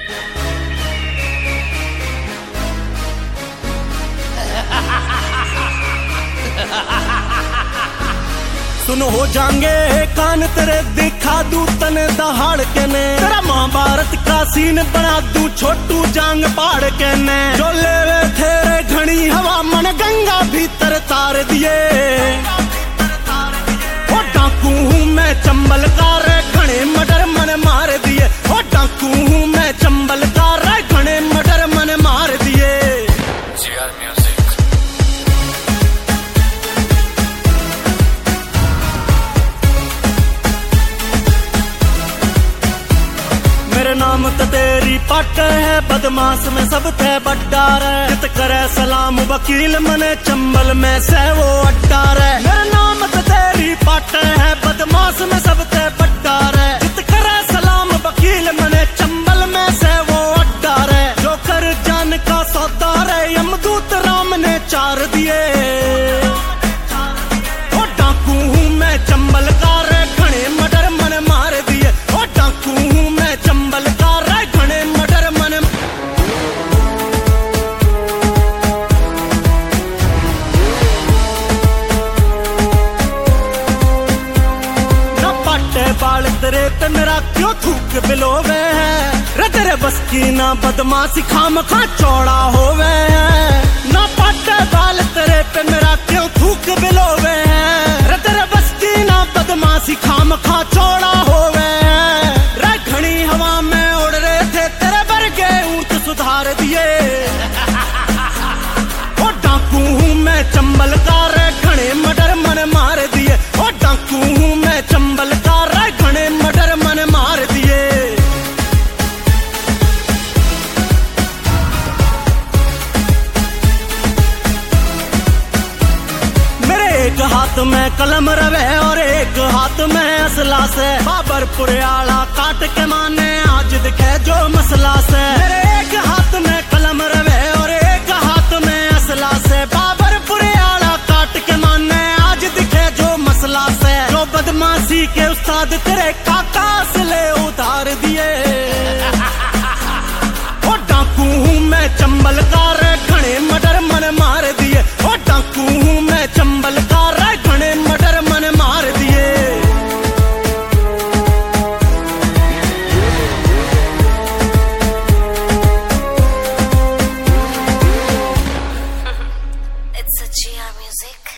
सुन हो जाएंगे कान तेरे दिखा दू तने दहाड़ के ने तेरा महाभारत का सीन बना दू छोटू जांग पाड़ के ने जो लेवे तेरे घनी हवा मन गंगा भीतर तार दिए ओ डाकू हूँ मैं चंबल का रे घने मडर मन मार दिए ओ डाकू हूँ मैं चंबल का रे घने मडर मन मार दिए। मेरे नाम तो तेरी पट है बदमाश में सब थे बड्डा रे जित करे सलाम वकील मने चंबल में से वो अड्डा रे। मेरे नाम तो तेरी पट है बदमाश में सब थे बड्डा रे जित करे सलाम वकील मने चंबल में से वो अड्डा रे। जो कर जान का सौदा रे यमदूत राम ने चार दिए ओ डाकू हूँ मैं चंबल का रे घने मडर मन मार दिए ओ डाकू हूँ मैं चंबल का रे घने मडर मन। न पाटे बाल तेरे पे मेरा क्यों थूक बिलोवे है रे तेरे बस की ना बदमाशी खाम खा चौड़ा होवे है। न पाटे बाल तेरे पे मेरा क्यों थूक बिलोवे है रे तेरे बस की ना बदमाशी खाम खा चौड़ा होवे है। रे घनी हवा में उड़ रहे थे तेरे बरगे ऊंट सुधार दिए ओ डाकू हूँ मैं चंबल का रे घने मडर मन मार दिए ओ डाकू हूँ मैं चंबल का रे घने मडर मन मार दिए। मेरे एक हाथ में कलम रवे और एक हाथ में असला से बाबरपुर आला काट के माने आज दिखे जो मसला से। मेरे एक हाथ में कलम रवे और एक हाथ में असला से बाबरपुर आला काट के माने आज दिखे जो मसला से। जो बदमाशी के उस्ताद तेरे